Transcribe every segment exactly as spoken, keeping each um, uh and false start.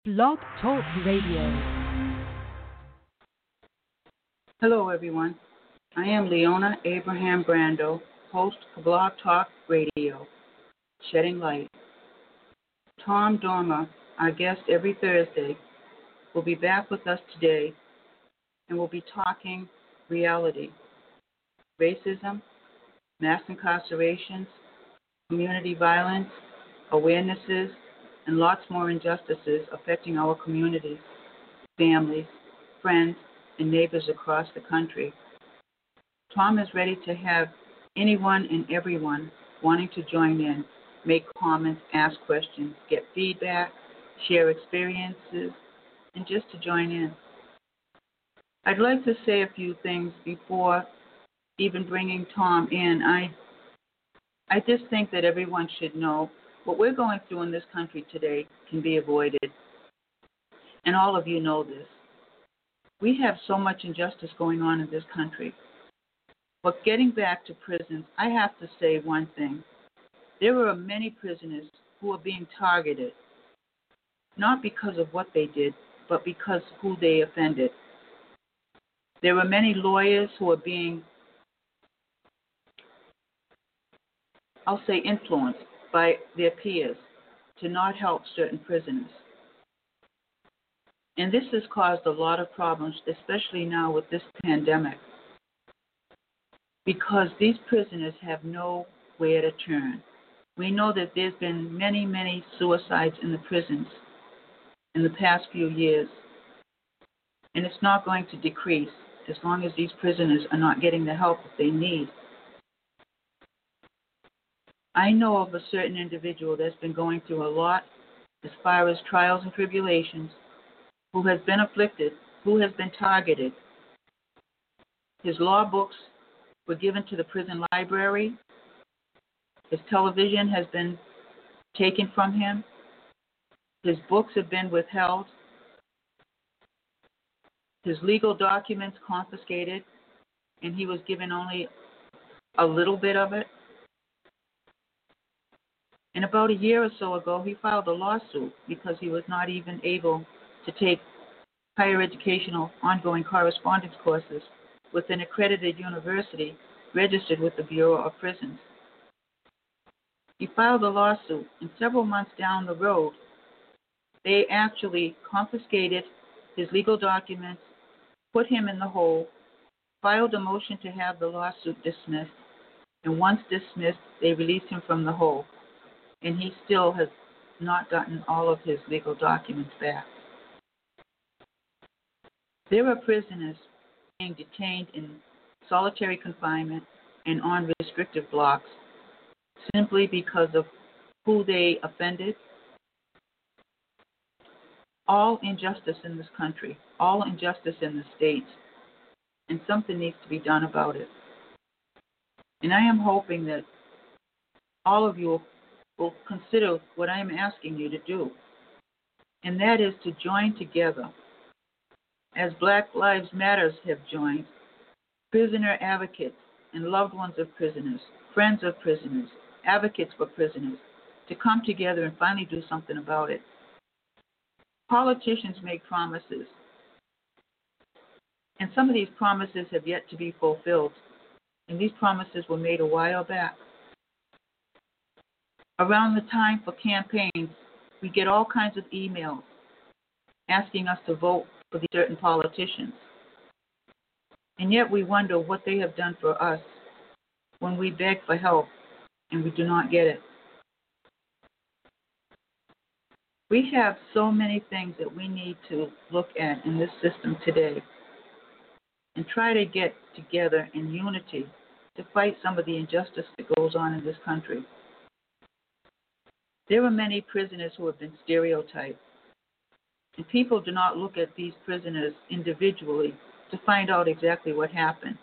Blog Talk Radio. Hello, everyone. I am Leona Abraham Brando, host of Blog Talk Radio, Shedding Light. Tom Dormer, our guest every Thursday, will be back with us today and will be talking reality, racism, mass incarcerations, community violence, awarenesses, and lots more injustices affecting our communities, families, friends, and neighbors across the country. Tom is ready to have anyone and everyone wanting to join in, make comments, ask questions, get feedback, share experiences, and just to join in. I'd like to say a few things before even bringing Tom in. I I just think that everyone should know what we're going through in this country today can be avoided. And all of you know this. We have so much injustice going on in this country. But getting back to prisons, I have to say one thing. There are many prisoners who are being targeted, not because of what they did, but because who they offended. There are many lawyers who are being, I'll say, influenced by their peers to not help certain prisoners. And this has caused a lot of problems, especially now with this pandemic, because these prisoners have nowhere to turn. We know that there's been many, many suicides in the prisons in the past few years, and it's not going to decrease as long as these prisoners are not getting the help that they need. I know of a certain individual that's been going through a lot as far as trials and tribulations, who has been afflicted, who has been targeted. His law books were given to the prison library. His television has been taken from him. His books have been withheld. His legal documents confiscated, and he was given only a little bit of it. And about a year or so ago, he filed a lawsuit because he was not even able to take higher educational ongoing correspondence courses with an accredited university registered with the Bureau of Prisons. He filed a lawsuit, and several months down the road, they actually confiscated his legal documents, put him in the hole, filed a motion to have the lawsuit dismissed, and once dismissed, they released him from the hole. And he still has not gotten all of his legal documents back. There are prisoners being detained in solitary confinement and on restrictive blocks simply because of who they offended. All injustice in this country, all injustice in the states, and something needs to be done about it. And I am hoping that all of you will will consider what I am asking you to do, and that is to join together. As Black Lives Matter have joined, prisoner advocates and loved ones of prisoners, friends of prisoners, advocates for prisoners, to come together and finally do something about it. Politicians make promises, and some of these promises have yet to be fulfilled, and these promises were made a while back. Around the time for campaigns, we get all kinds of emails asking us to vote for these certain politicians. And yet we wonder what they have done for us when we beg for help and we do not get it. We have so many things that we need to look at in this system today and try to get together in unity to fight some of the injustice that goes on in this country. There are many prisoners who have been stereotyped, and people do not look at these prisoners individually to find out exactly what happened.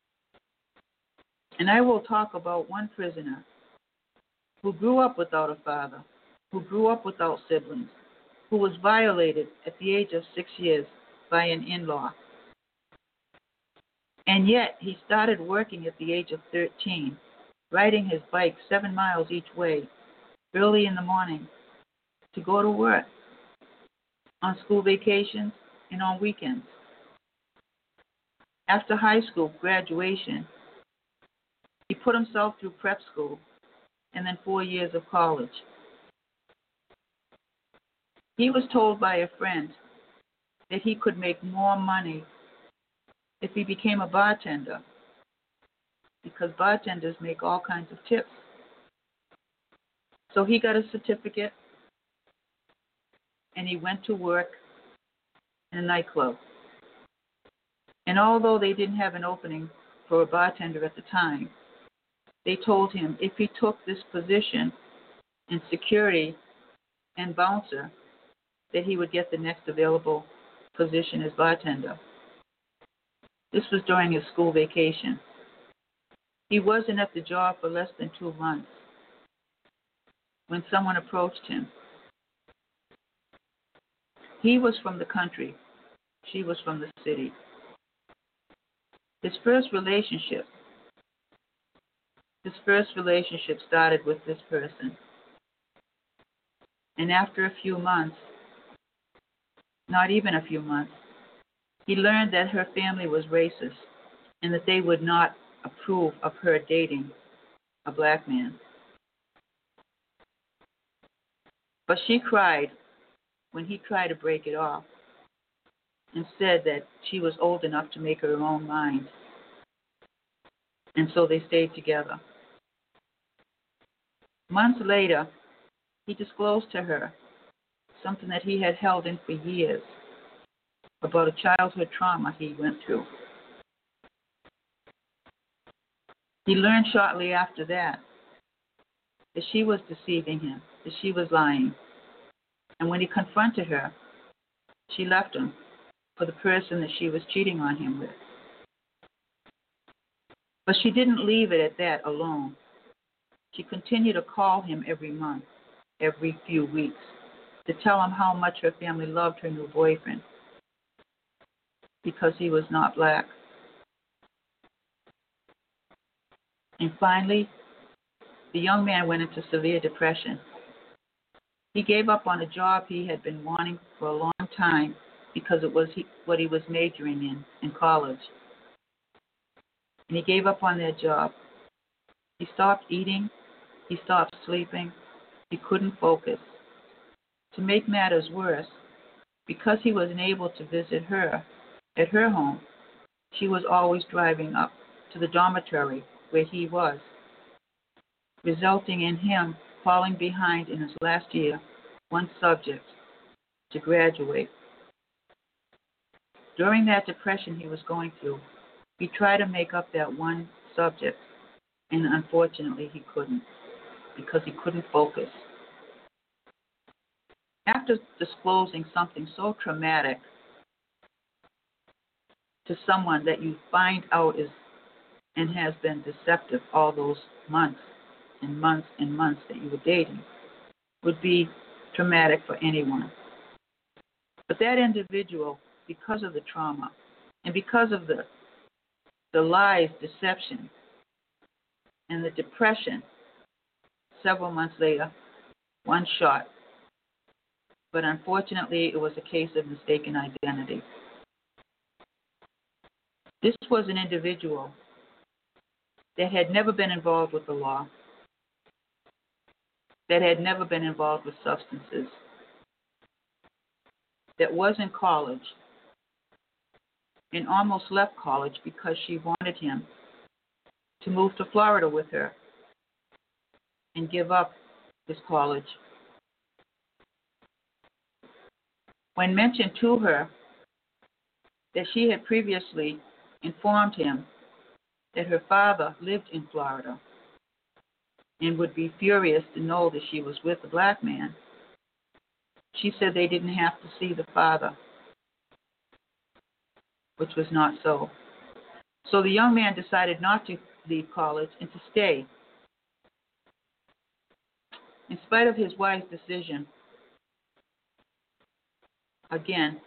And I will talk about one prisoner who grew up without a father, who grew up without siblings, who was violated at the age of six years by an in-law. And yet he started working at the age of thirteen, riding his bike seven miles each way, early in the morning, to go to work. on school vacations, and on weekends. After high school graduation, he put himself through prep school and then four years of college. He was told by a friend that he could make more money if he became a bartender, because bartenders make all kinds of tips. So he got a certificate and he went to work in a nightclub. And although they didn't have an opening for a bartender at the time, they told him if he took this position in security and bouncer, that he would get the next available position as bartender. This was during his school vacation. He wasn't at the job for less than two months when someone approached him. He was from the country. She was from the city. His first relationship, his first relationship started with this person. And after a few months, not even a few months, he learned that her family was racist and that they would not approve of her dating a black man. But she cried when he tried to break it off and said that she was old enough to make her own mind. And so they stayed together. Months later, he disclosed to her something that he had held in for years about a childhood trauma he went through. He learned shortly after that that she was deceiving him, that she was lying. And when he confronted her, she left him for the person that she was cheating on him with. But she didn't leave it at that alone. She continued to call him every month, every few weeks, to tell him how much her family loved her new boyfriend because he was not black. And finally, the young man went into severe depression. He gave up on a job he had been wanting for a long time because it was he, what he was majoring in in college. And he gave up on that job. He stopped eating. He stopped sleeping. He couldn't focus. To make matters worse, because he wasn't able to visit her at her home, she was always driving up to the dormitory where he was, resulting in him falling behind in his last year, one subject, to graduate. During that depression he was going through, he tried to make up that one subject, and unfortunately he couldn't, because he couldn't focus. After disclosing something so traumatic to someone that you find out is and has been deceptive all those months and months and months that you were dating, would be traumatic for anyone. But that individual, because of the trauma and because of the the lies, deception, and the depression, several months later, one shot. But unfortunately, it was a case of mistaken identity. This was an individual that had never been involved with the law, that had never been involved with substances, that was in college and almost left college because she wanted him to move to Florida with her and give up his college. When mentioned to her that she had previously informed him that her father lived in Florida and would be furious to know that she was with a black man, she said they didn't have to see the father, which was not so. So the young man decided not to leave college and to stay. In spite of his wife's decision, again,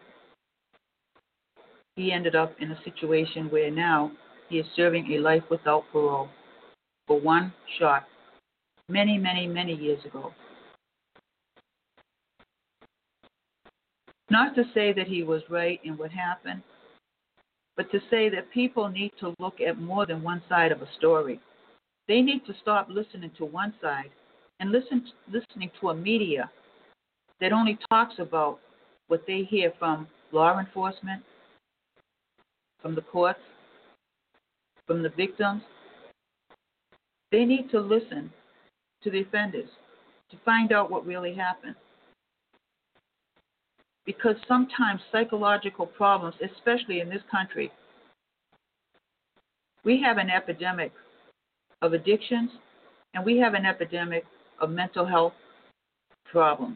he ended up in a situation where now he is serving a life without parole for one shot many, many, many years ago. Not to say that he was right in what happened, but to say that people need to look at more than one side of a story. They need to stop listening to one side and listen listening to a media that only talks about what they hear from law enforcement, from the courts, from the victims. They need to listen to the offenders to find out what really happened. Because sometimes psychological problems, especially in this country, we have an epidemic of addictions and we have an epidemic of mental health problems.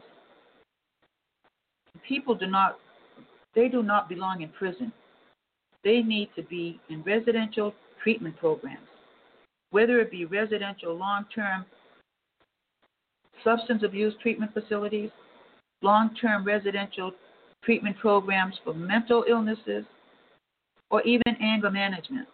People do not, they do not belong in prison. They need to be in residential treatment programs, whether it be residential long-term substance abuse treatment facilities, long-term residential treatment programs for mental illnesses, or even anger management.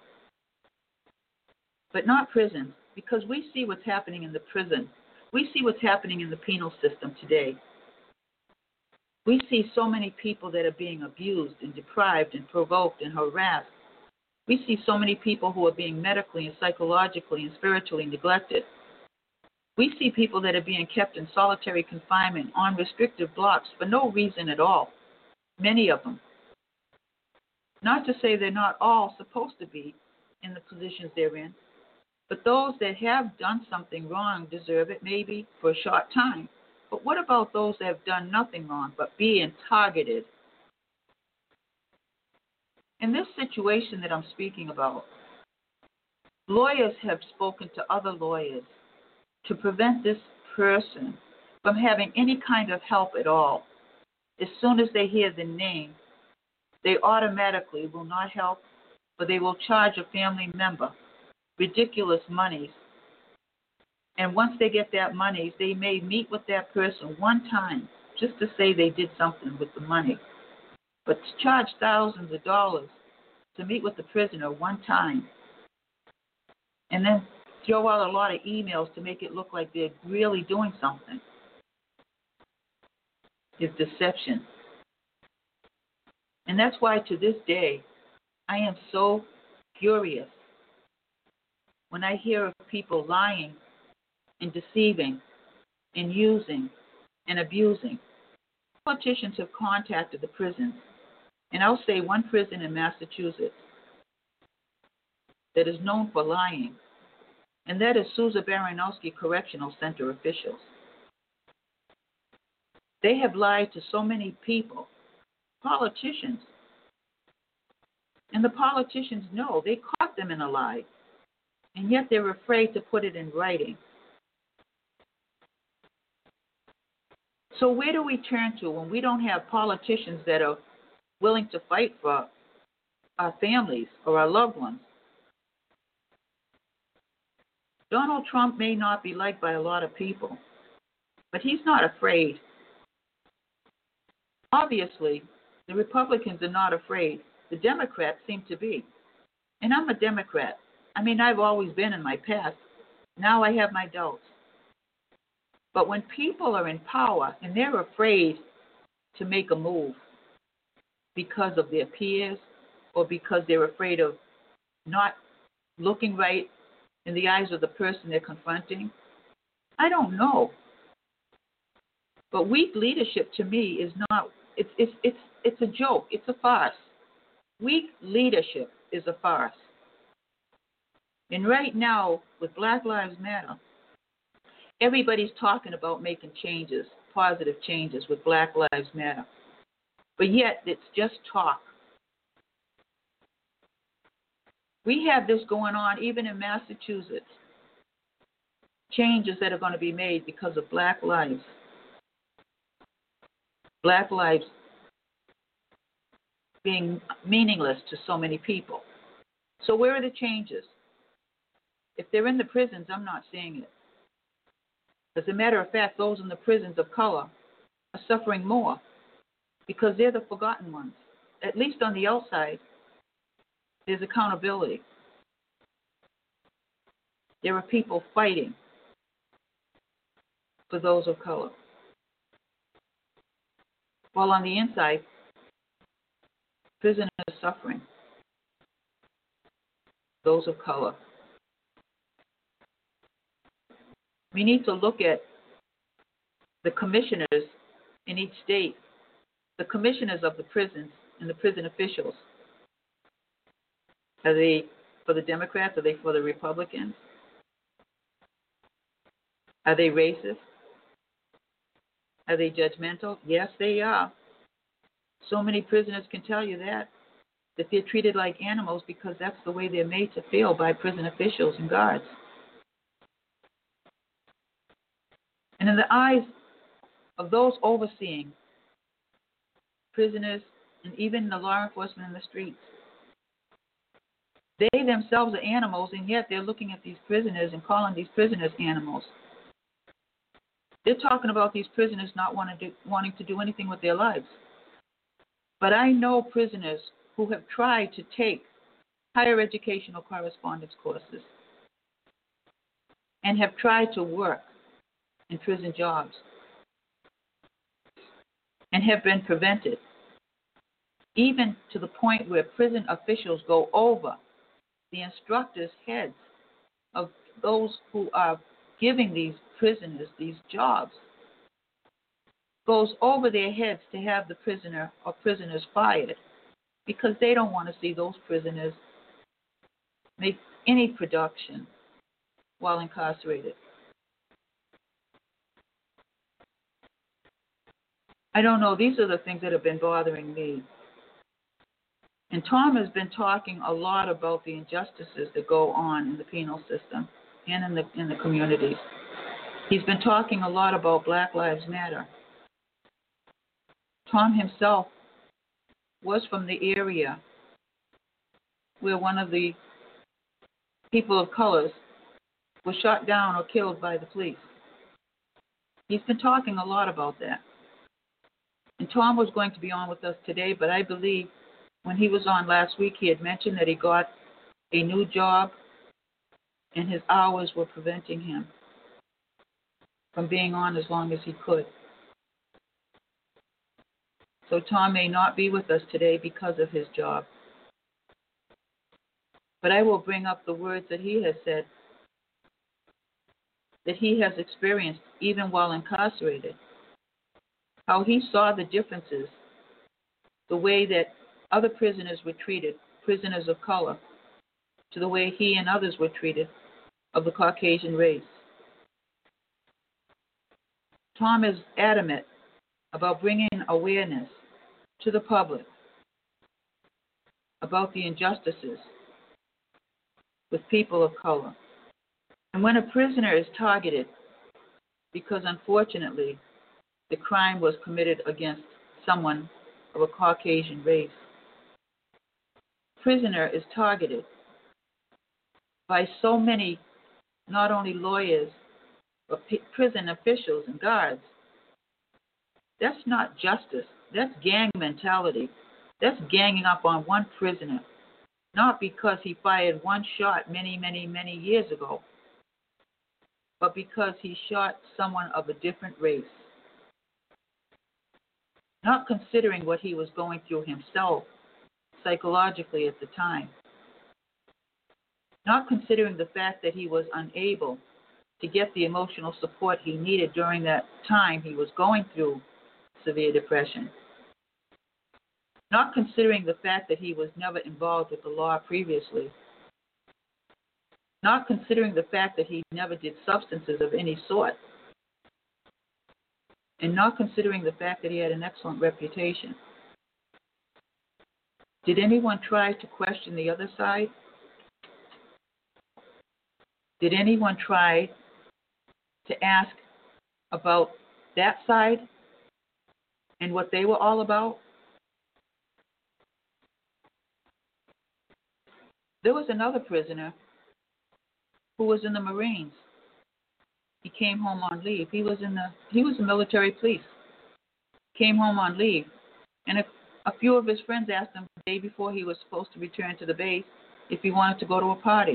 But not prisons, because we see what's happening in the prison. We see what's happening in the penal system today. We see so many people that are being abused and deprived and provoked and harassed. We see so many people who are being medically and psychologically and spiritually neglected. We see people that are being kept in solitary confinement on restrictive blocks for no reason at all, many of them. Not to say they're not all supposed to be in the positions they're in, but those that have done something wrong deserve it, maybe for a short time. But what about those that have done nothing wrong but being targeted? In this situation that I'm speaking about, lawyers have spoken to other lawyers to prevent this person from having any kind of help at all. As soon as they hear the name, they automatically will not help, or they will charge a family member ridiculous monies. And once they get that money, they may meet with that person one time just to say they did something with the money. But to charge thousands of dollars to meet with the prisoner one time and then throw out a lot of emails to make it look like they're really doing something is deception. And that's why to this day, I am so furious when I hear of people lying and deceiving and using and abusing. Politicians have contacted the prisons, and I'll say one prison in Massachusetts that is known for lying, and that is Sousa Baranowski Correctional Center officials. They have lied to so many people, politicians, and the politicians know they caught them in a lie, and yet they're afraid to put it in writing. So where do we turn to when we don't have politicians that are willing to fight for our families or our loved ones? Donald Trump may not be liked by a lot of people, but he's not afraid. Obviously, the Republicans are not afraid. The Democrats seem to be. And I'm a Democrat. I mean, I've always been in my past. Now I have my doubts. But when people are in power and they're afraid to make a move because of their peers or because they're afraid of not looking right in the eyes of the person they're confronting, I don't know. But weak leadership to me is not, it's, it's, it's, it's a joke. It's a farce. Weak leadership is a farce. And right now, with Black Lives Matter, everybody's talking about making changes, positive changes with Black Lives Matter. But yet, it's just talk. We have this going on even in Massachusetts. Changes that are going to be made because of Black lives. Black lives being meaningless to so many people. So where are the changes? If they're in the prisons, I'm not seeing it. As a matter of fact, those in the prisons of color are suffering more because they're the forgotten ones. At least on the outside, there's accountability. There are people fighting for those of color. While on the inside, prisoners suffering, those of color. We need to look at the commissioners in each state, the commissioners of the prisons and the prison officials. Are they for the Democrats? Are they for the Republicans? Are they racist? Are they judgmental? Yes, they are. So many prisoners can tell you that, that they're treated like animals because that's the way they're made to feel by prison officials and guards. And in the eyes of those overseeing prisoners and even the law enforcement in the streets, they themselves are animals, and yet they're looking at these prisoners and calling these prisoners animals. They're talking about these prisoners not wanting to, wanting to do anything with their lives. But I know prisoners who have tried to take higher educational correspondence courses and have tried to work in prison jobs and have been prevented, even to the point where prison officials go over the instructors' heads of those who are giving these prisoners these jobs, goes over their heads to have the prisoner or prisoners fired because they don't want to see those prisoners make any production while incarcerated. I don't know. These are the things that have been bothering me. And Tom has been talking a lot about the injustices that go on in the penal system and in the in the communities. He's been talking a lot about Black Lives Matter. Tom himself was from the area where one of the people of colors was shot down or killed by the police. He's been talking a lot about that. And Tom was going to be on with us today, but I believe when he was on last week, he had mentioned that he got a new job and his hours were preventing him from being on as long as he could. So Tom may not be with us today because of his job. But I will bring up the words that he has said, that he has experienced even while incarcerated, how he saw the differences, the way that other prisoners were treated, prisoners of color, to the way he and others were treated of the Caucasian race. Tom is adamant about bringing awareness to the public about the injustices with people of color. And when a prisoner is targeted because unfortunately the crime was committed against someone of a Caucasian race, prisoner is targeted by so many, not only lawyers, but p- prison officials and guards. That's not justice. That's gang mentality. That's ganging up on one prisoner, not because he fired one shot many, many, many years ago, but because he shot someone of a different race, not considering what he was going through himself psychologically at the time, not considering the fact that he was unable to get the emotional support he needed during that time he was going through severe depression, not considering the fact that he was never involved with the law previously, not considering the fact that he never did substances of any sort, and not considering the fact that he had an excellent reputation. Did anyone try to question the other side? Did anyone try to ask about that side and what they were all about? There was another prisoner who was in the Marines. He came home on leave. He was in the he was in military police. Came home on leave, and a, a few of his friends asked him the day before he was supposed to return to the base if he wanted to go to a party.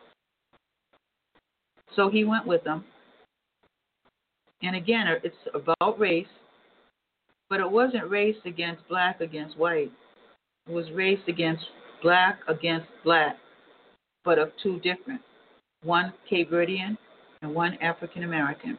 So he went with them. And again, it's about race, but it wasn't race against black against white. was raised against black against black, but of two different, one Cape Verdean and one African American.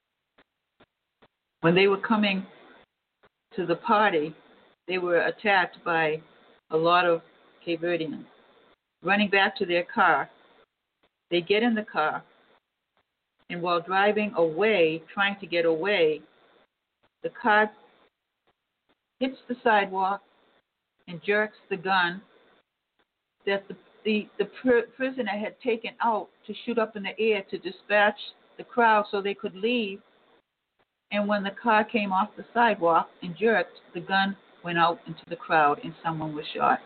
When they were coming to the party, they were attacked by a lot of Cape Verdeans. Running back to their car, they get in the car, and while driving away, trying to get away, the car hits the sidewalk and jerks the gun that the, the, the pr- prisoner had taken out to shoot up in the air to dispatch the crowd so they could leave. And when the car came off the sidewalk and jerked, the gun went out into the crowd and someone was shot.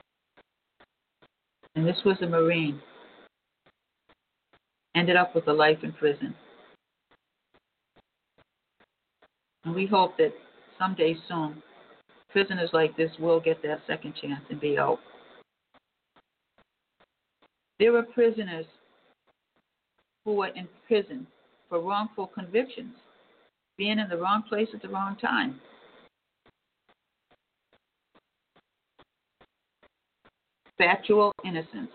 And this was a Marine. Ended up with a life in prison. And we hope that someday soon, prisoners like this will get that second chance and be out. There are prisoners who are in prison for wrongful convictions, being in the wrong place at the wrong time. Factual innocence.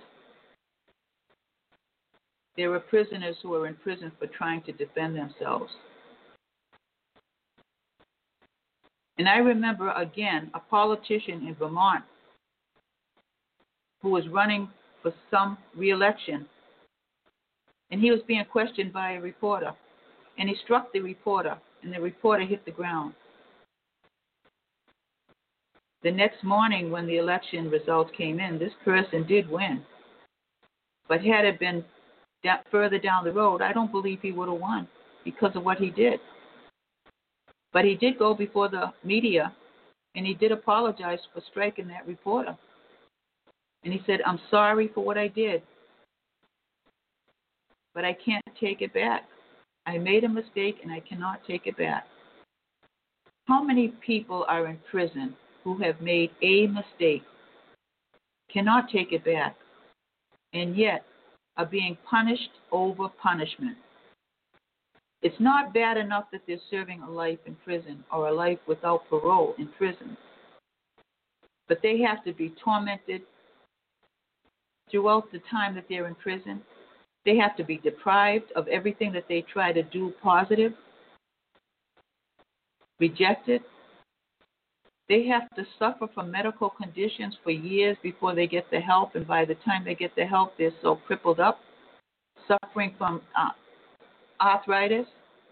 There are prisoners who are in prison for trying to defend themselves. And I remember, again, a politician in Vermont who was running for some re-election, and he was being questioned by a reporter, and he struck the reporter, and the reporter hit the ground. The next morning when the election results came in, this person did win. But had it been da- further down the road, I don't believe he would have won because of what he did. But he did go before the media, and he did apologize for striking that reporter. And he said, I'm sorry for what I did, but I can't take it back. I made a mistake, and I cannot take it back. How many people are in prison who have made a mistake, cannot take it back, and yet are being punished over punishment? It's not bad enough that they're serving a life in prison or a life without parole in prison, but they have to be tormented throughout the time that they're in prison. They have to be deprived of everything that they try to do positive, rejected. They have to suffer from medical conditions for years before they get the help, and by the time they get the help, they're so crippled up, suffering from uh, arthritis.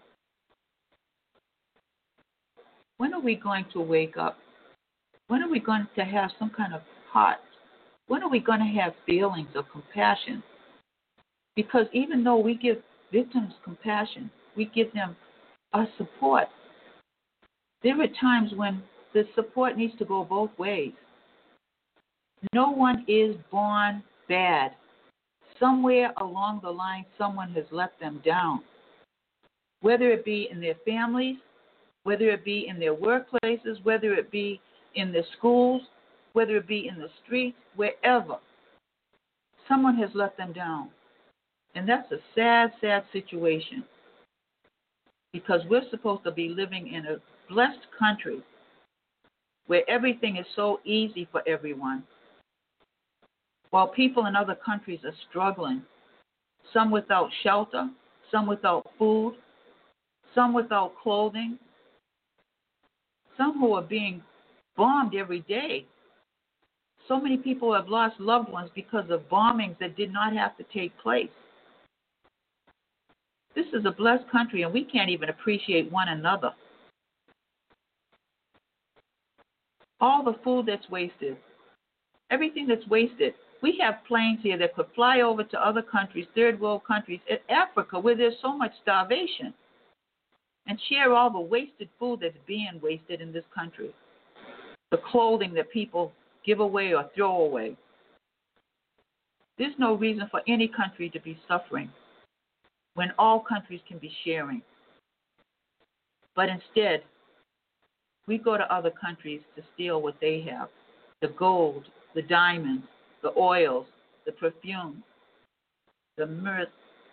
When are we going to wake up? When are we going to have some kind of heart? When are we going to have feelings of compassion? Because even though we give victims compassion, we give them our support, there are times when the support needs to go both ways. No one is born bad. Somewhere along the line, someone has let them down. Whether it be in their families, whether it be in their workplaces, whether it be in the schools, whether it be in the streets, wherever, someone has let them down. And that's a sad, sad situation, because we're supposed to be living in a blessed country where everything is so easy for everyone, while people in other countries are struggling, some without shelter, some without food, some without clothing, some who are being bombed every day. So many people have lost loved ones because of bombings that did not have to take place. This is a blessed country, and we can't even appreciate one another. All the food that's wasted, everything that's wasted. We have planes here that could fly over to other countries, third world countries, in Africa, where there's so much starvation, and share all the wasted food that's being wasted in this country, the clothing that people give away or throw away. There's no reason for any country to be suffering when all countries can be sharing. But instead, we go to other countries to steal what they have, the gold, the diamonds, the oils, the perfume, the myrrh.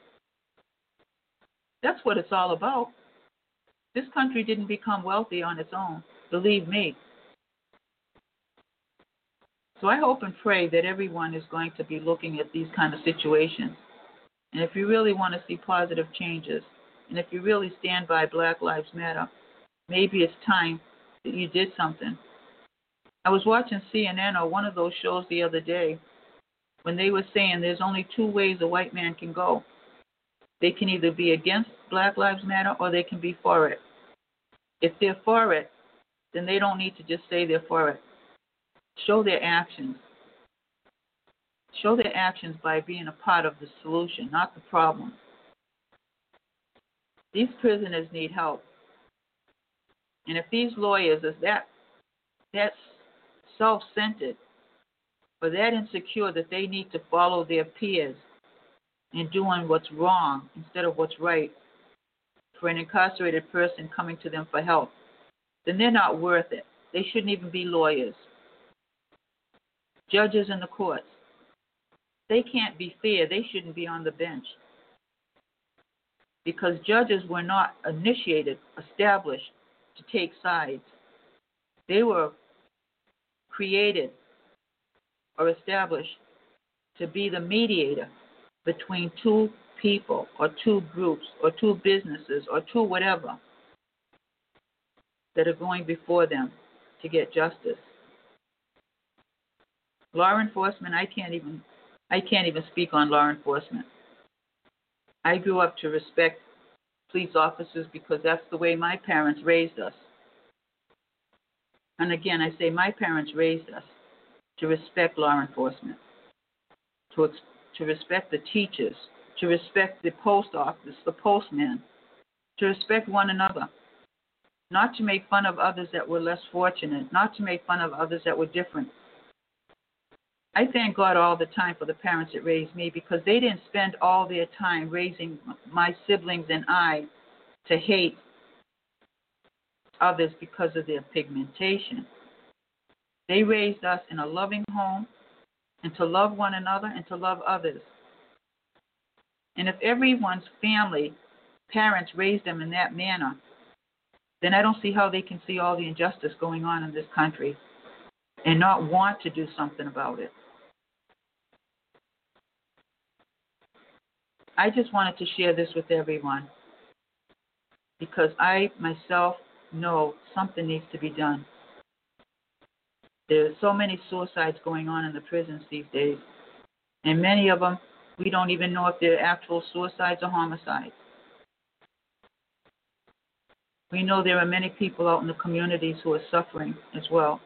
That's what it's all about. This country didn't become wealthy on its own, believe me. So I hope and pray that everyone is going to be looking at these kind of situations. And if you really want to see positive changes, and if you really stand by Black Lives Matter, maybe it's time that you did something. I was watching C N N or one of those shows the other day when they were saying there's only two ways a white man can go. They can either be against Black Lives Matter or they can be for it. If they're for it, then they don't need to just say they're for it. Show their actions. Show their actions by being a part of the solution, not the problem. These prisoners need help. And if these lawyers are that, that self-centered or that insecure that they need to follow their peers in doing what's wrong instead of what's right for an incarcerated person coming to them for help, then they're not worth it. They shouldn't even be lawyers. Judges in the courts, they can't be fair. They shouldn't be on the bench because judges were not initiated, established to take sides. They were created or established to be the mediator between two people or two groups or two businesses or two whatever that are going before them to get justice. Law enforcement, I can't even I can't even speak on law enforcement. I grew up to respect police officers because that's the way my parents raised us. And again, I say my parents raised us to respect law enforcement, to, to respect the teachers, to respect the post office, the postman, to respect one another, not to make fun of others that were less fortunate, not to make fun of others that were different. I thank God all the time for the parents that raised me because they didn't spend all their time raising my siblings and I to hate others because of their pigmentation. They raised us in a loving home and to love one another and to love others. And if everyone's family, parents raised them in that manner, then I don't see how they can see all the injustice going on in this country and not want to do something about it. I just wanted to share this with everyone because I myself know something needs to be done. There are so many suicides going on in the prisons these days, and many of them, we don't even know if they're actual suicides or homicides. We know there are many people out in the communities who are suffering as well.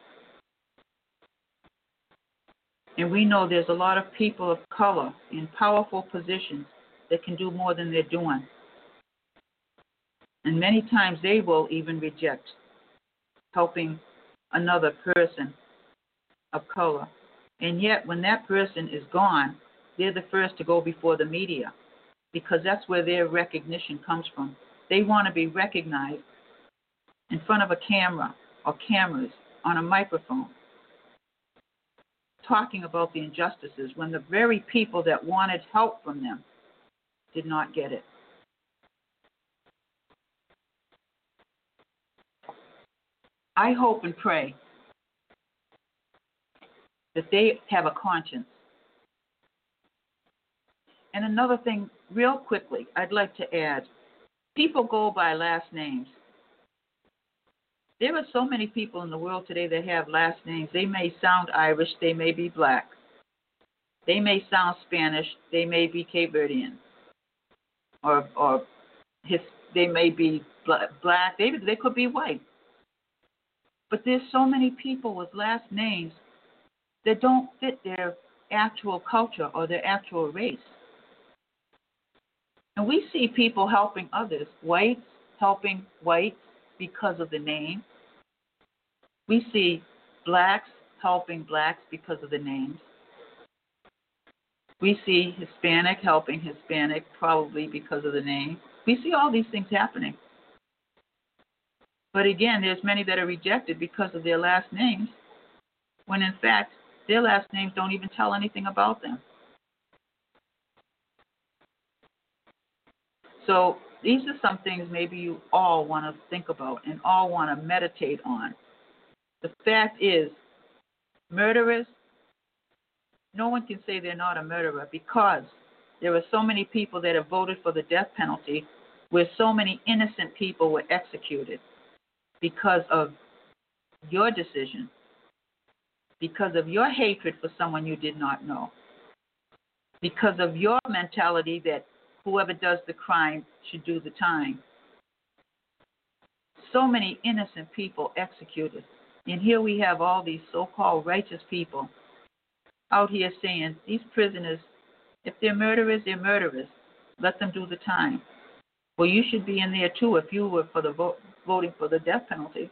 And we know there's a lot of people of color in powerful positions that can do more than they're doing. And many times they will even reject helping another person of color. And yet when that person is gone, they're the first to go before the media because that's where their recognition comes from. They want to be recognized in front of a camera or cameras on a microphone talking about the injustices when the very people that wanted help from them did not get it. I hope and pray that they have a conscience. And another thing, real quickly, I'd like to add, people go by last names. There are so many people in the world today that have last names. They may sound Irish, they may be black. They may sound Spanish, they may be Cape Verdean. Or, or his, they may be black, they, they could be white. But there's so many people with last names that don't fit their actual culture or their actual race. And we see people helping others, whites helping whites because of the name. We see blacks helping blacks because of the names. We see Hispanic helping Hispanic probably because of the name. We see all these things happening. But again, there's many that are rejected because of their last names, when in fact, their last names don't even tell anything about them. So these are some things maybe you all want to think about and all want to meditate on. The fact is, murderers no one can say they're not a murderer because there are so many people that have voted for the death penalty where so many innocent people were executed because of your decision, because of your hatred for someone you did not know, because of your mentality that whoever does the crime should do the time. So many innocent people executed. And here we have all these so-called righteous people out here saying, these prisoners, if they're murderers, they're murderers. Let them do the time. Well, you should be in there too if you were for the vote, voting for the death penalty.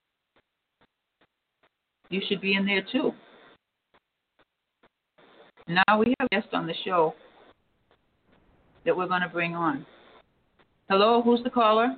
You should be in there too. Now we have a guest on the show that we're going to bring on. Hello, who's the caller?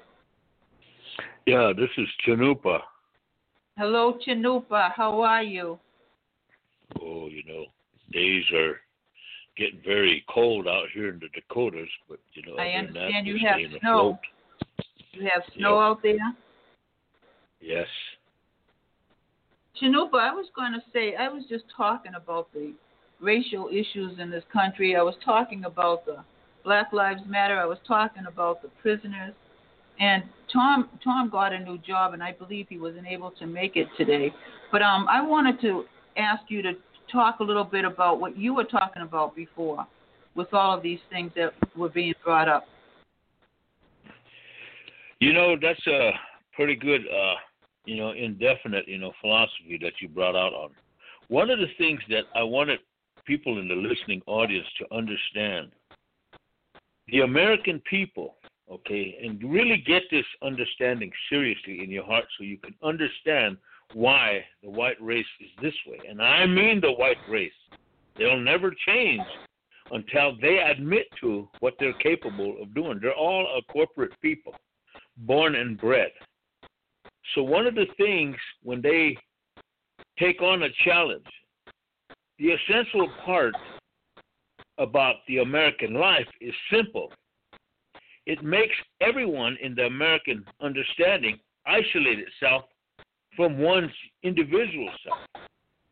Yeah, this is Chanupa. Hello, Chanupa. How are you? Oh, you know, days are getting very cold out here in the Dakotas, but, you know, I understand that, you have snow. Afloat. You have snow yep. out there? Yes. Chanupa, I was going to say, I was just talking about the racial issues in this country. I was talking about the Black Lives Matter. I was talking about the prisoners. And Tom Tom got a new job, and I believe he wasn't able to make it today. But um, I wanted to ask you to talk a little bit about what you were talking about before with all of these things that were being brought up. You know, that's a pretty good, uh, you know, indefinite, you know, philosophy that you brought out on. One of the things that I wanted people in the listening audience to understand, the American people, okay, and really get this understanding seriously in your heart so you can understand why the white race is this way. And I mean the white race. They'll never change until they admit to what they're capable of doing. They're all a corporate people, born and bred. So one of the things when they take on a challenge, the essential part about the American life is simple. It makes everyone in the American understanding isolate itself from one's individual self.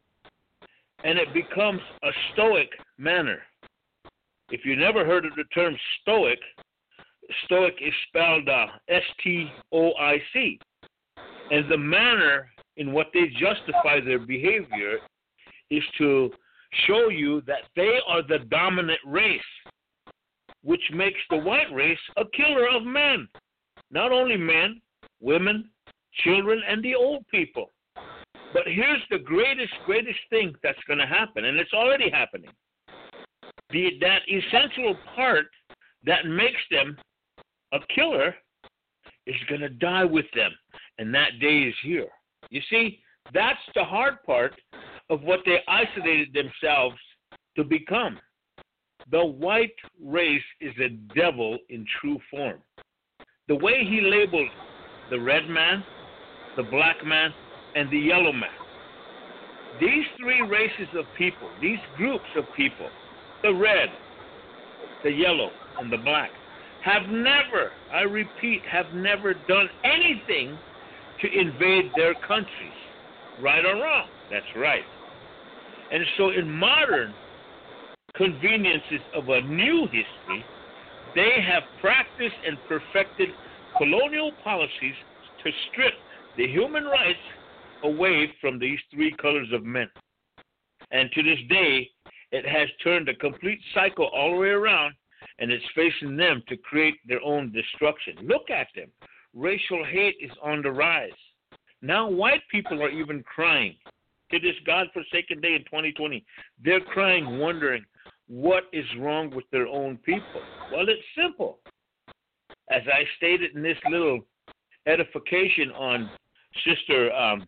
And it becomes a stoic manner. If you never heard of the term stoic, stoic is spelled uh, S T O I C. And the manner in what they justify their behavior is to show you that they are the dominant race, which makes the white race a killer of men. Not only men, women, children, and the old people. But here's the greatest, greatest thing that's going to happen, and it's already happening. The, that essential part that makes them a killer is going to die with them, and that day is here. You see, that's the hard part of what they isolated themselves to become. The white race is a devil in true form. The way he labeled the red man, the black man, and the yellow man. These three races of people, these groups of people, the red, the yellow, and the black, have never, I repeat, have never done anything to invade their countries. Right or wrong? That's right. And so in modern conveniences of a new history, they have practiced and perfected colonial policies to strip the human rights away from these three colors of men. And to this day, it has turned a complete cycle all the way around, and it's facing them to create their own destruction. Look at them. Racial hate is on the rise. Now white people are even crying. To this godforsaken day in twenty twenty, they're crying, wondering what is wrong with their own people. Well, it's simple. As I stated in this little edification on Sister um,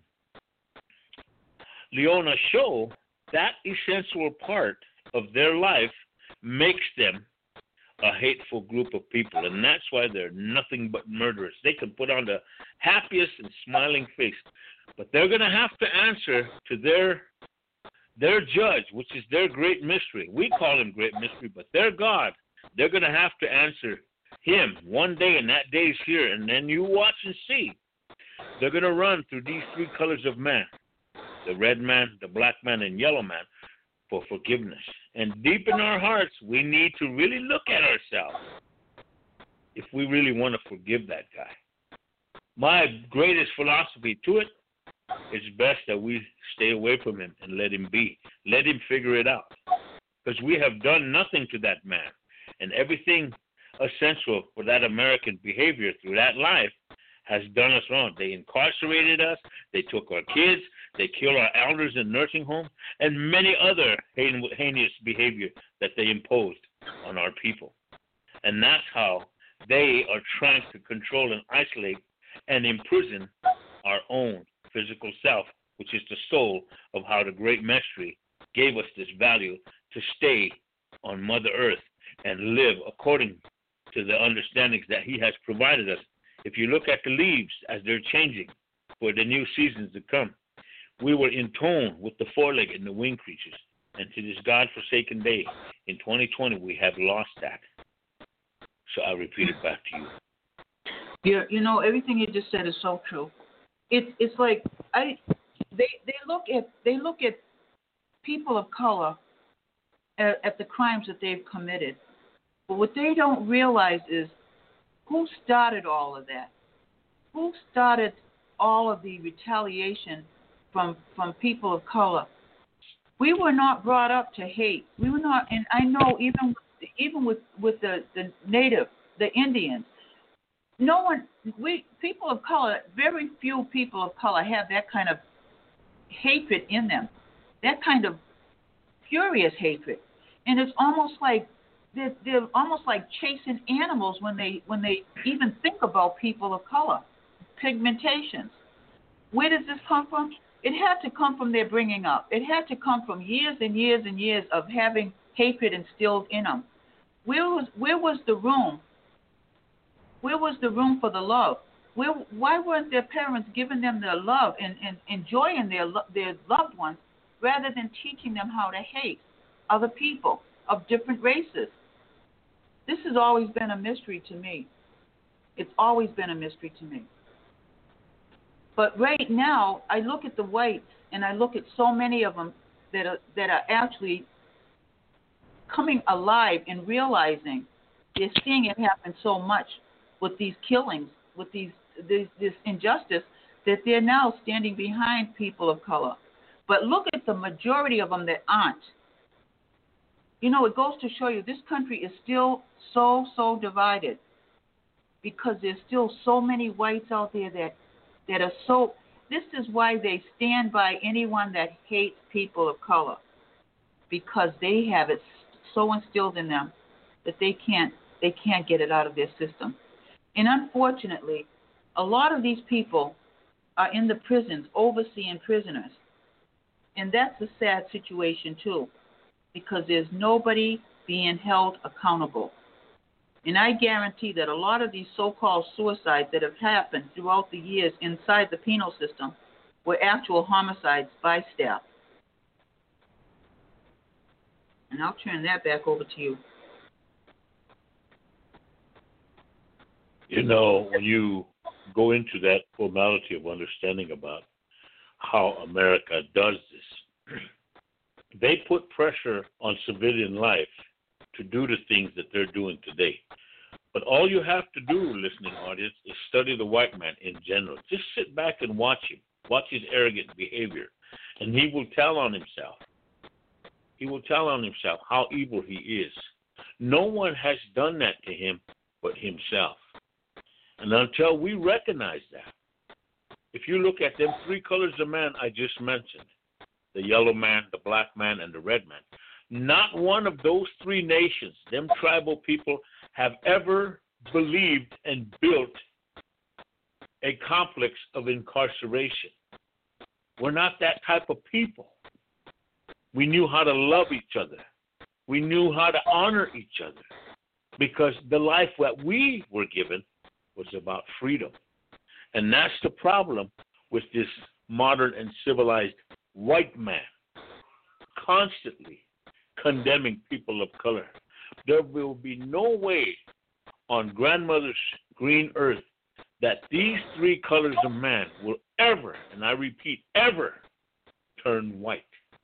Leona's show, that essential part of their life makes them a hateful group of people, and that's why they're nothing but murderers. They can put on the happiest and smiling face, but they're going to have to answer to their their judge, which is their great mystery. We call him great mystery, but their God, they're going to have to answer him one day, and that day's here, and then you watch and see. They're going to run through these three colors of man, the red man, the black man, and yellow man, for forgiveness. And deep in our hearts, we need to really look at ourselves if we really want to forgive that guy. My greatest philosophy to it, it's best that we stay away from him and let him be. Let him figure it out. Because we have done nothing to that man. And everything essential for that American behavior through that life has done us wrong. They incarcerated us. They took our kids. They killed our elders in nursing homes, and many other heinous behavior that they imposed on our people. And that's how they are trying to control and isolate and imprison our own physical self, which is the soul of how the great mystery gave us this value to stay on Mother Earth and live according to the understandings that he has provided us. If you look at the leaves as they're changing for the new seasons to come, we were in tone with the four-legged and the winged creatures. And to this God-forsaken day in twenty twenty, we have lost that. So I repeat it back to you. Yeah, you know, everything you just said is so true. It's it's like I they they look at they look at people of color at, at the crimes that they've committed, but what they don't realize is who started all of that? Who started all of the retaliation from from people of color? We were not brought up to hate. We were not, and I know even even with with the, the native, the Indians, no one, we people of color, very few people of color have that kind of hatred in them, that kind of furious hatred, and it's almost like they're, they're almost like chasing animals when they when they even think about people of color, pigmentations. Where does this come from? It had to come from their bringing up. It had to come from years and years and years of having hatred instilled in them. Where was where was the room? Where was the room for the love? Where, why weren't their parents giving them their love and, and enjoying their their loved ones rather than teaching them how to hate other people of different races? This has always been a mystery to me. It's always been a mystery to me. But right now, I look at the whites, and I look at so many of them that are, that are actually coming alive and realizing they're seeing it happen so much with these killings, with these this, this injustice, that they're now standing behind people of color. But look at the majority of them that aren't. You know, it goes to show you this country is still so, so divided because there's still so many whites out there that that are so, this is why they stand by anyone that hates people of color, because they have it so instilled in them that they can't they can't get it out of their system. And unfortunately, a lot of these people are in the prisons overseeing prisoners. And that's a sad situation too, because there's nobody being held accountable. And I guarantee that a lot of these so-called suicides that have happened throughout the years inside the penal system were actual homicides by staff. And I'll turn that back over to you. You know, when you go into that formality of understanding about how America does this, they put pressure on civilian life to do the things that they're doing today. But all you have to do, listening audience, is study the white man in general. Just sit back and watch him. Watch his arrogant behavior. And he will tell on himself. He will tell on himself how evil he is. No one has done that to him but himself. And until we recognize that, if you look at them three colors of man I just mentioned, the yellow man, the black man, and the red man, not one of those three nations, them tribal people, have ever believed and built a complex of incarceration. We're not that type of people. We knew how to love each other. We knew how to honor each other because the life that we were given was about freedom. And that's the problem with this modern and civilized white man constantly condemning people of color. There will be no way on grandmother's green earth that these three colors of man will ever, and I repeat, ever turn white.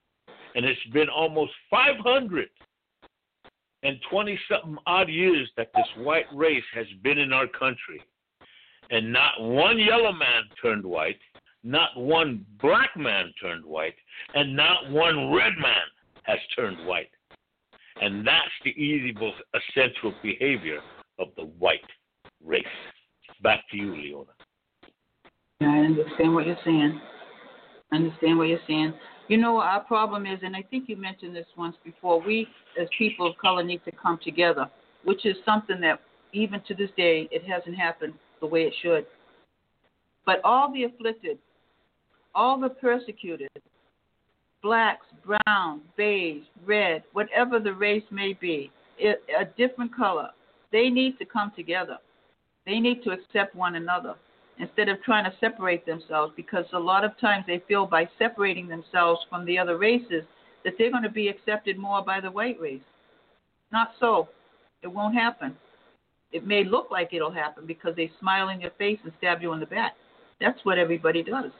And it's been almost five hundred twenty-something odd years that this white race has been in our country. And not one yellow man turned white, not one black man turned white, and not one red man has turned white. And that's the evil, essential behavior of the white race. Back to you, Leona. I understand what you're saying. I understand what you're saying. You know, our problem is, and I think you mentioned this once before, we as people of color need to come together, which is something that even to this day, it hasn't happened the way it should. But all the afflicted, all the persecuted, blacks, brown, beige, red, whatever the race may be, it, a different color, they need to come together. They need to accept one another instead of trying to separate themselves, because a lot of times they feel by separating themselves from the other races that they're going to be accepted more by the white race. Not so. It won't happen. It may look like it'll happen because they smile in your face and stab you in the back. That's what everybody does.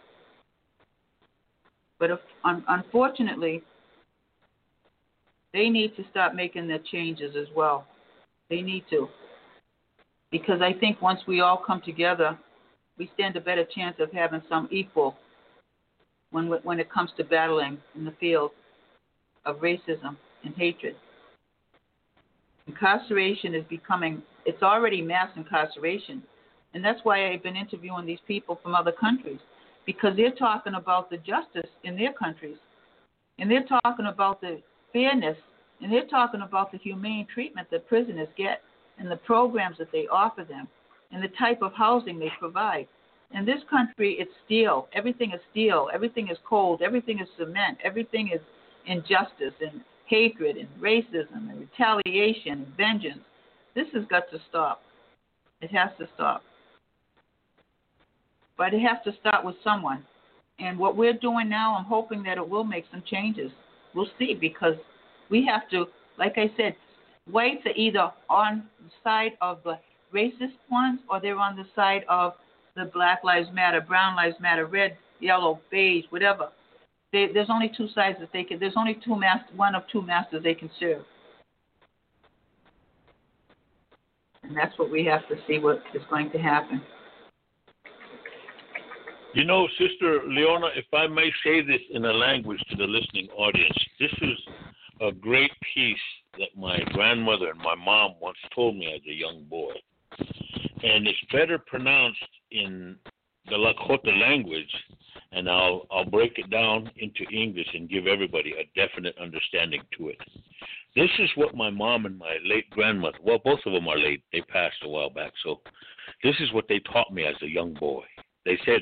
But if, un- unfortunately, they need to start making their changes as well. They need to. Because I think once we all come together, we stand a better chance of having some equal when when it comes to battling in the field of racism and hatred. Incarceration is becoming, it's already mass incarceration. And that's why I've been interviewing these people from other countries, because they're talking about the justice in their countries. And they're talking about the fairness, and they're talking about the humane treatment that prisoners get and the programs that they offer them and the type of housing they provide. In this country, it's steel. Everything is steel. Everything is cold. Everything is cement. Everything is injustice and hatred and racism and retaliation and vengeance. This has got to stop. It has to stop. But it has to start with someone. And what we're doing now, I'm hoping that it will make some changes. We'll see, because we have to, like I said, whites are either on the side of the racist ones or they're on the side of the Black Lives Matter, Brown Lives Matter, red, yellow, beige, whatever. They, there's only two sides that they can, there's only two masters, one of two masters they can serve. And that's what we have to see what is going to happen. You know, Sister Leona, if I may say this in a language to the listening audience, this is a great piece that my grandmother and my mom once told me as a young boy. And it's better pronounced in the Lakota language, and I'll I'll break it down into English and give everybody a definite understanding to it. This is what my mom and my late grandmother, well, both of them are late. They passed a while back. So this is what they taught me as a young boy. They said,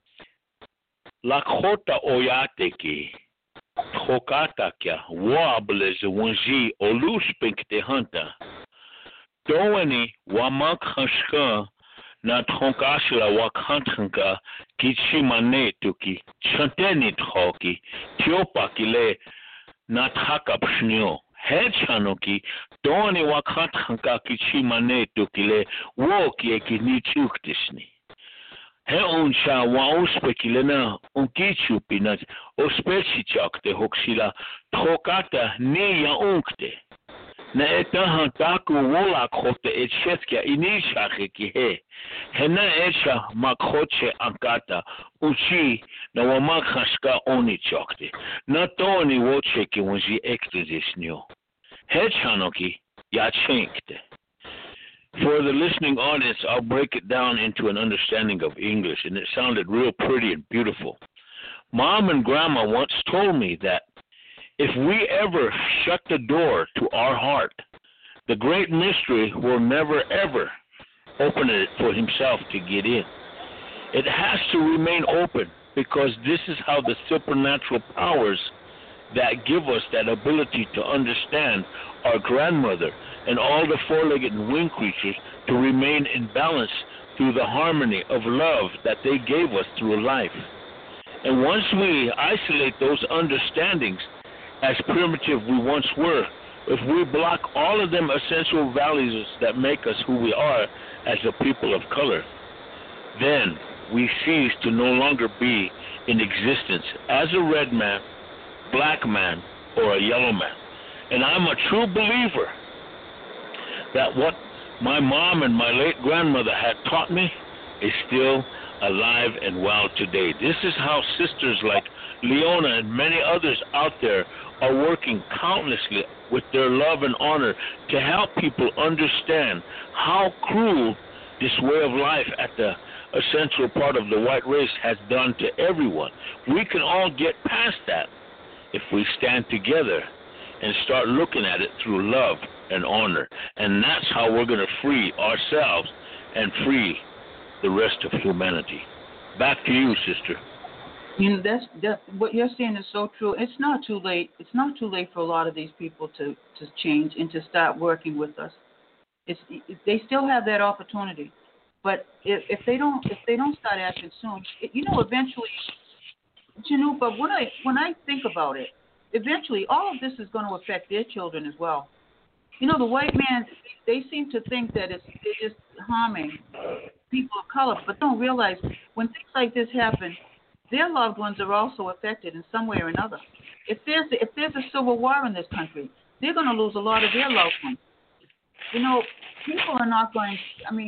Lakota oyateki, Hokata kya, wable zwanji, oluspink te hunter. Doani wamak hanshka, na tronkashla wakhantanka, kichimane tuki, chanteni troki, tiopakile, na takapshnyo. Hedchanoki, doani wakhantanka, kichimane tukile, woki ekinichuktisni. He unsha wa uspekilena unkichu pinat ospechichakte hoksila trokata ne ya unkte. Na etahan taku wola kote etcheskia inishake ki he. Hena echa makhoche ankata uchi na wamakhashka onichakte. Na toni woche ki wonji ektezisnyo. Hedchanoki ya chenkte. For the listening audience, I'll break it down into an understanding of English, and it sounded real pretty and beautiful. Mom and Grandma once told me that if we ever shut the door to our heart, the great mystery will never, ever open it for himself to get in. It has to remain open, because this is how the supernatural powers that give us that ability to understand our grandmother and all the four-legged and winged creatures to remain in balance through the harmony of love that they gave us through life. And once we isolate those understandings as primitive we once were, if we block all of them essential values that make us who we are as a people of color, then we cease to no longer be in existence as a red man, black man, or a yellow man. And I'm a true believer that what my mom and my late grandmother had taught me is still alive and well today. This is how sisters like Leona and many others out there are working countlessly with their love and honor to help people understand how cruel this way of life at the essential part of the white race has done to everyone. We can all get past that if we stand together and start looking at it through love and honor. And that's how we're going to free ourselves and free the rest of humanity. Back to you, sister. You know, that's that, what you're saying is so true. It's not too late. It's not too late for a lot of these people to, to change and to start working with us. It's they still have that opportunity, but if, if they don't if they don't start acting soon, it, you know, eventually, you know. But when I when I think about it, eventually all of this is going to affect their children as well. You know, the white man, they seem to think that it's they're just harming people of color, but don't realize when things like this happen, their loved ones are also affected in some way or another. If there's if there's a civil war in this country, they're going to lose a lot of their loved ones. You know, people are not going. I mean,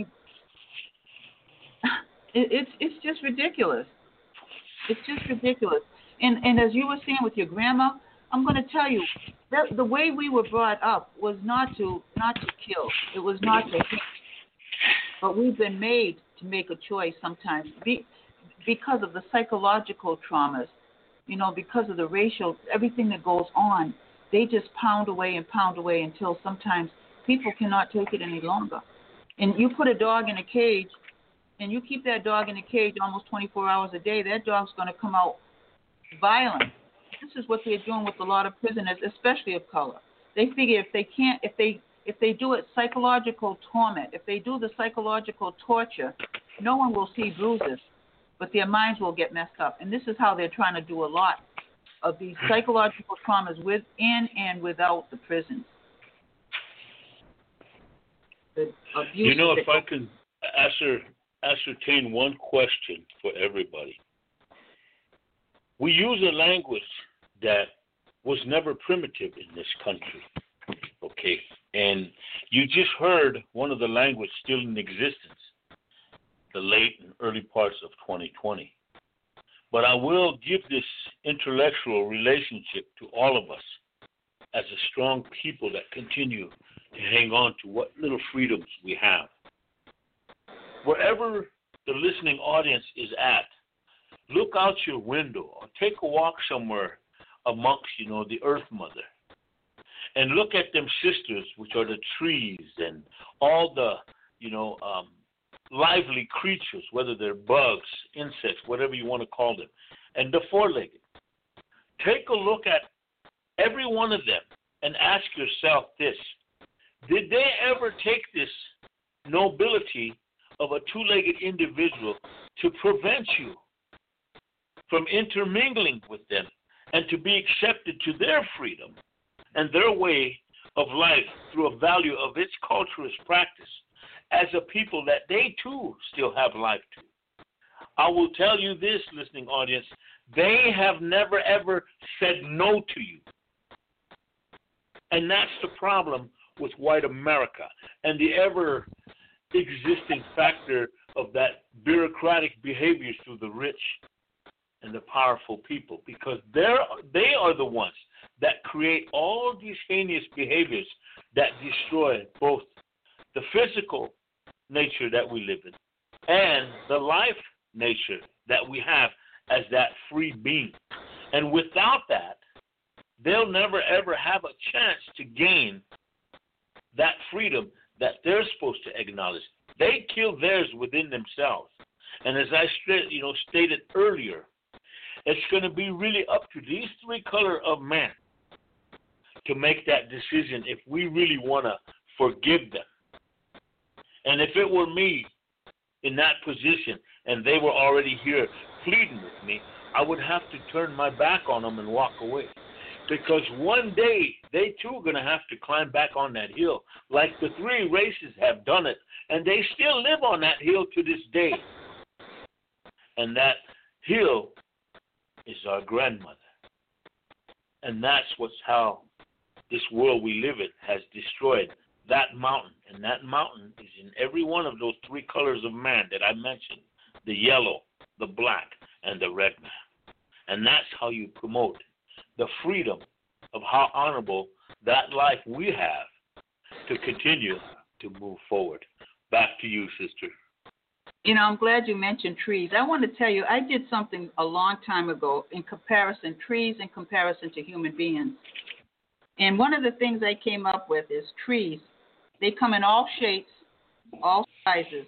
it, it's it's just ridiculous. It's just ridiculous. And and as you were saying with your grandma, I'm going to tell you that the way we were brought up was not to not to kill. It was not to hate. But we've been made to make a choice sometimes be, because of the psychological traumas. You know, because of the racial everything that goes on. They just pound away and pound away until sometimes people cannot take it any longer. And you put a dog in a cage, and you keep that dog in a cage almost twenty-four hours a day, that dog's going to come out violent. This is what they're doing with a lot of prisoners, especially of color. They figure if they can't, if they if they do it psychological torment, if they do the psychological torture, no one will see bruises, but their minds will get messed up. And this is how they're trying to do a lot of these psychological traumas within and without the prisons. The abuse you know, if I can ascer, ascertain one question for everybody. We use a language that was never primitive in this country, okay? And you just heard one of the languages still in existence, the late and early parts of twenty twenty. But I will give this intellectual relationship to all of us as a strong people that continue to hang on to what little freedoms we have. Wherever the listening audience is at, look out your window or take a walk somewhere amongst, you know, the earth mother and look at them sisters, which are the trees and all the, you know, um, lively creatures, whether they're bugs, insects, whatever you want to call them, and the four-legged. Take a look at every one of them and ask yourself this. Did they ever take this nobility of a two-legged individual to prevent you from intermingling with them and to be accepted to their freedom and their way of life through a value of its cultural practice as a people that they too still have life to? I will tell you this, listening audience, they have never ever said no to you. And that's the problem with white America and the ever existing factor of that bureaucratic behavior through the rich and the powerful people, because they're, they are the ones that create all these heinous behaviors that destroy both the physical nature that we live in and the life nature that we have as that free being. And without that, they'll never ever have a chance to gain that freedom that they're supposed to acknowledge. They kill theirs within themselves. And as I you know stated earlier, it's going to be really up to these three color of men to make that decision if we really want to forgive them. And if it were me in that position and they were already here pleading with me, I would have to turn my back on them and walk away. Because one day they too are going to have to climb back on that hill, like the three races have done it, and they still live on that hill to this day. And that hill is our grandmother. And that's what's how this world we live in has destroyed that mountain. And that mountain is in every one of those three colors of man that I mentioned, the yellow, the black, and the red man. And that's how you promote the freedom of how honorable that life we have to continue to move forward. Back to you, sister. You know, I'm glad you mentioned trees. I want to tell you, I did something a long time ago in comparison, trees in comparison to human beings. And one of the things I came up with is trees. They come in all shapes, all sizes.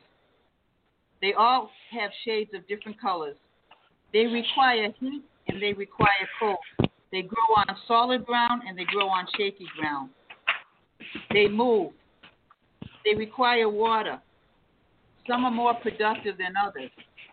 They all have shades of different colors. They require heat and they require cold. They grow on solid ground and they grow on shaky ground. They move. They require water. Some are more productive than others.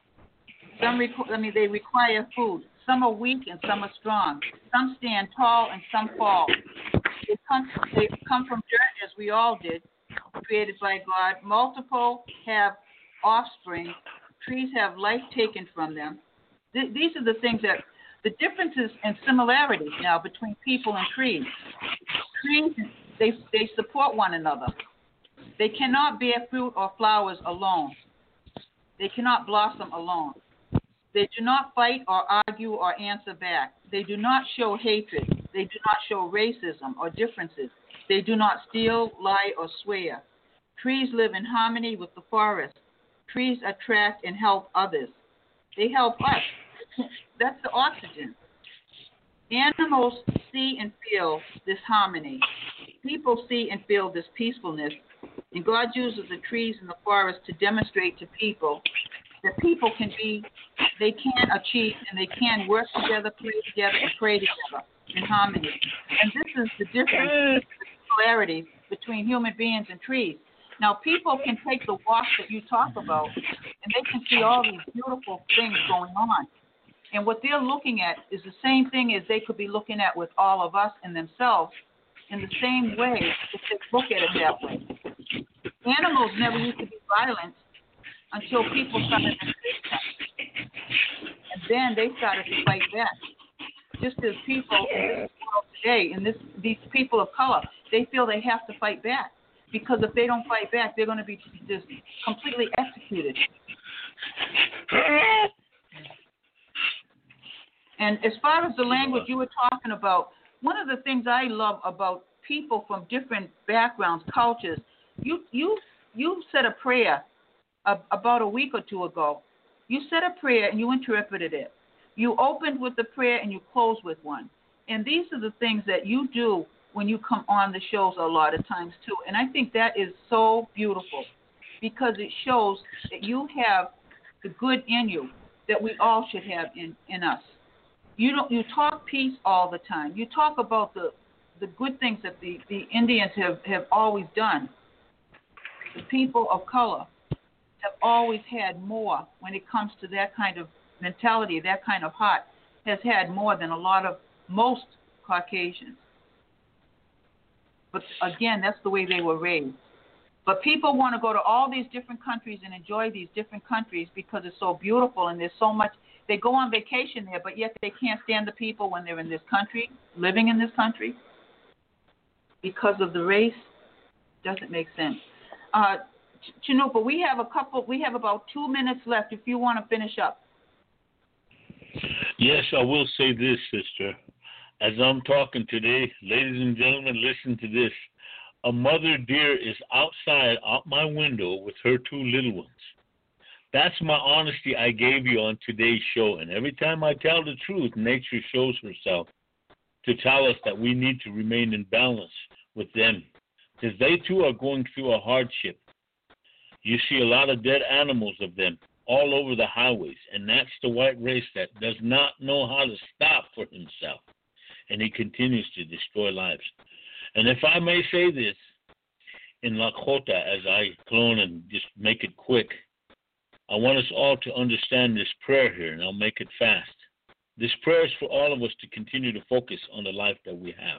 Some, requ- I mean, they require food. Some are weak and some are strong. Some stand tall and some fall. They come, they come from dirt, as we all did, created by God. Multiple have offspring. Trees have life taken from them. Th- these are the things that, the differences and similarities now between people and trees. Trees, they, they support one another. They cannot bear fruit or flowers alone. They cannot blossom alone. They do not fight or argue or answer back. They do not show hatred. They do not show racism or differences. They do not steal, lie, or swear. Trees live in harmony with the forest. Trees attract and help others. They help us. That's the oxygen. Animals see and feel this harmony. People see and feel this peacefulness. And God uses the trees and the forest to demonstrate to people that people can be, they can achieve, and they can work together, play together, and pray together in harmony. And this is the difference, the similarities between human beings and trees. Now, people can take the walk that you talk about, and they can see all these beautiful things going on. And what they're looking at is the same thing as they could be looking at with all of us and themselves in the same way if they look at it that way. Animals never used to be violent until people started to treat them. And then they started to fight back. Just as people in this world today, and this, these people of color, they feel they have to fight back. Because if they don't fight back, they're going to be just completely executed. And as far as the language you were talking about, one of the things I love about people from different backgrounds, cultures, you you you said a prayer a, about a week or two ago. You said a prayer and you interpreted it. You opened with the prayer and you closed with one. And these are the things that you do when you come on the shows a lot of times too. And I think that is so beautiful because it shows that you have the good in you that we all should have in, in us. You don't. You talk peace all the time. You talk about the, the good things that the, the Indians have, have always done. The people of color have always had more when it comes to that kind of mentality, that kind of heart, has had more than a lot of most Caucasians. But again, that's the way they were raised. But people want to go to all these different countries and enjoy these different countries because it's so beautiful and there's so much. They go on vacation there, but yet they can't stand the people when they're in this country, living in this country, because of the race. Doesn't make sense. Uh, Chanupa, we have a couple. We have about two minutes left. If you want to finish up. Yes, I will say this, sister. As I'm talking today, ladies and gentlemen, listen to this. A mother deer is outside, out my window, with her two little ones. That's my honesty I gave you on today's show. And every time I tell the truth, nature shows herself to tell us that we need to remain in balance with them because they too are going through a hardship. You see a lot of dead animals of them all over the highways, and that's the white race that does not know how to stop for himself. And he continues to destroy lives. And if I may say this, in Lakota, as I clone and just make it quick, I want us all to understand this prayer here, and I'll make it fast. This prayer is for all of us to continue to focus on the life that we have.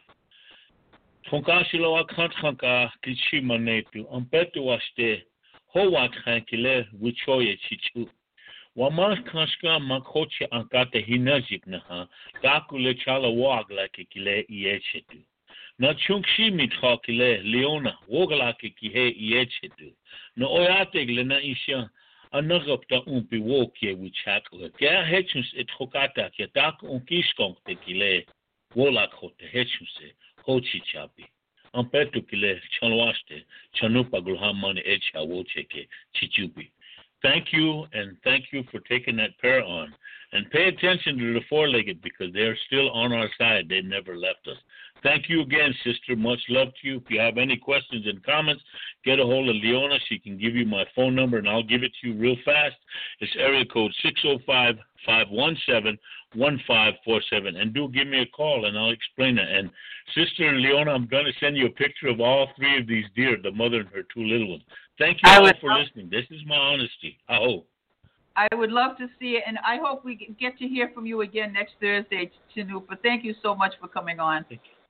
Wamas kanska makoche ankata hinajik na ha. Takule chala wag like kile iechetu. Na chunkshi mitha kile Leona wogla ke kihe iechetu. Na oyateg le na isha anagapta umpi wokye wichakle. Kya hechus et hokata kya tak unkishkonk te kile wolak hote hechuse hochi chapi. Ampetu kile chanwaste chanupa gulhamane echa wocheke chichupi. Thank you, and thank you for taking that pair on. And pay attention to the four-legged because they're still on our side. They never left us. Thank you again, sister. Much love to you. If you have any questions and comments, get a hold of Leona. She can give you my phone number, and I'll give it to you real fast. It's area code six oh five, five one seven, one five four seven. And do give me a call, and I'll explain it. And Sister Leona, I'm going to send you a picture of all three of these deer, the mother and her two little ones. Thank you I all for love, listening. This is my honesty. I hope. I would love to see it, and I hope we get to hear from you again next Thursday, Chanupa. Thank you so much for coming on. Thank you.